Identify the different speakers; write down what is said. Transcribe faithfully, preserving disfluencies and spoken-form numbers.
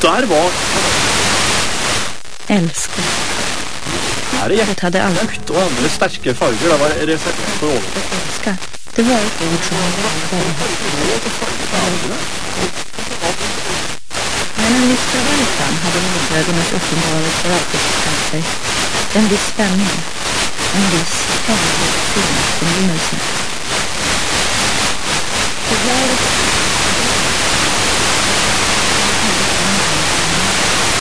Speaker 1: där var...
Speaker 2: Älskar.
Speaker 1: Här är
Speaker 2: Det hade aldrig...
Speaker 1: jättehögt och alldeles starka färger. Det var receptet på råd.
Speaker 2: Älskar. Det var ett ord som var Men en viss förväntan hade motvägarnas uppenbarelse för alltid sig. En viss spänning. En viss hemlig förnyelse.